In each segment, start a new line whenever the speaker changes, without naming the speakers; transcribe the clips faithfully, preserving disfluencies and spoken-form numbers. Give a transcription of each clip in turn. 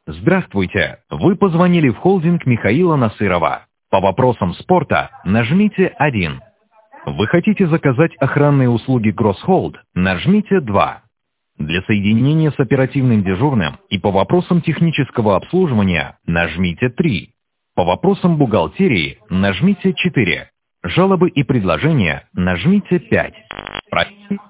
Здравствуйте! Вы позвонили в холдинг Михаила Насырова. По вопросам спорта нажмите один. Вы хотите заказать охранные услуги Гроссхолд? Нажмите два. Для соединения с оперативным дежурным и по вопросам технического обслуживания нажмите три. По вопросам бухгалтерии нажмите четыре. Жалобы и предложения нажмите пять. Про-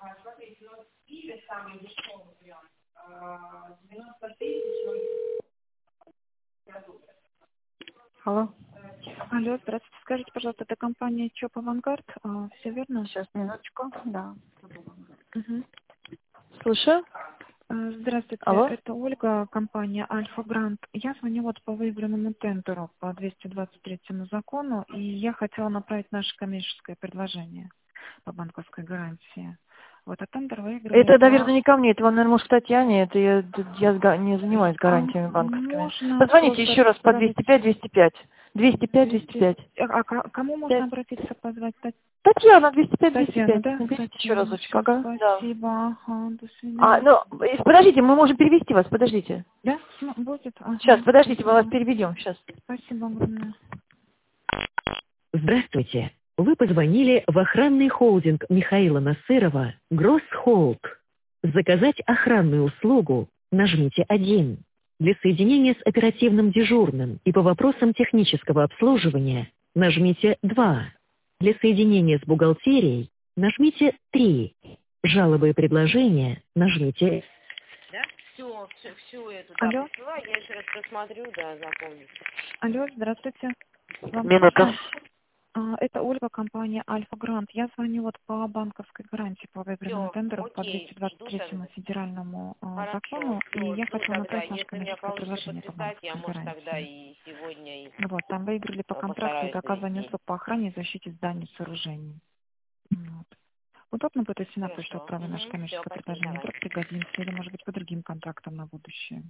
Алло,
Алло, здравствуйте. Скажите, пожалуйста, это компания ЧОП «Авангард». А, все верно?
сейчас, минуточку, да.
Мгм.
Слушаю.
А, Здравствуйте,
Алло.
это Ольга, компания «Альфа Грант». Я звоню вот по выигранному тендеру по двести двадцать третьему закону, и я хотела направить наше коммерческое предложение по банковской гарантии. Вот, а тендер выиграли
Это,
два...
наверное, не ко мне, это вам, наверное, может, к Татьяне, это я, я с га- не занимаюсь
А
гарантиями банковскими.
можно
Позвоните
просто
еще раз по
отправить...
двести пять двести пять. двести пять двести пять.
А ка- кому можно
пять.
обратиться, позвать? Тат-
Татьяна, двести пять двести
Татьяна,
пять.
да?
Наберите еще
Татьяна,
разочек,
все,
ага. Да.
спасибо. Ага, до
А,
свидания.
ну, э, подождите, мы можем перевести вас, подождите.
Да, ну, будет.
Сейчас,
Ага,
подождите, мы вас
спасибо.
переведем, сейчас.
Спасибо огромное.
Здравствуйте. Вы позвонили в охранный холдинг Михаила Насырова «Гроссхолд». Заказать охранную услугу нажмите один. Для соединения с оперативным дежурным и по вопросам технического обслуживания нажмите два. Для соединения с бухгалтерией нажмите три. Жалобы и предложения нажмите.
Да? Все, все, всю эту, да,
Алло,
присылай, я еще раз посмотрю, да, запомню.
алло, здравствуйте. Вам
Минуту.
слышно? А, это Ольга, компания «Альфа Грант». Я звоню вот по банковской гарантии по выигранному
Все,
тендеру по
окей,
двести двадцать
жду
третьему
тогда.
федеральному а,
Хорошо,
закону, и
все,
я
жду
хотела
тогда.
направить наше
Если у меня
коммерческое
получится
предложение по
подписать, я,
банковской
может, тогда
гарантии.
и сегодня и
Вот, там выиграли по
э,
контракту и
постараюсь
доказыванию
завести.
услуг по охране и защите зданий и сооружений. Вот. Удобно будет, если на почту
Хорошо.
отправлю наше
Угу. Все,
коммерческое
спасибо,
предложение?
давай.
Вдруг пригодимся, или, может быть, по другим контрактам на будущее.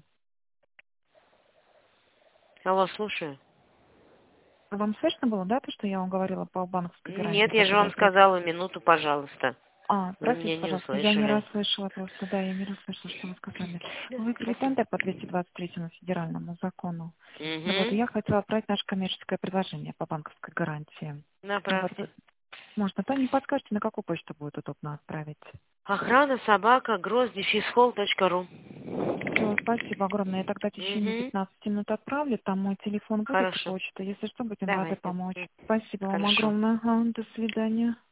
Алло, слушаю.
Вам слышно было, да, то, что я вам говорила по банковской гарантии
Нет,
по
я же вам
двадцать?
сказала минуту, пожалуйста.
А,
Вы
простите,
меня не
пожалуйста, я не
услышали.
расслышала просто, да, я не расслышала, что вы сказали. Вы выиграли тендер по двести двадцать третьему федеральному закону. Ну вот, и
Угу.
я хотела отправить наше коммерческое предложение по банковской гарантии. Вот,
Направьте.
можно, то не подскажете, на какую почту будет удобно отправить?
Охрана собака гроздефисхол точка ру.
Все, спасибо огромное. Я тогда в течение
Угу.
пятнадцати минут отправлю, там мой телефон будет и
Хорошо.
почта. Если что, будем рады
Давайте.
помочь.
М,
Спасибо вам
Хорошо.
огромное. Ага, до свидания.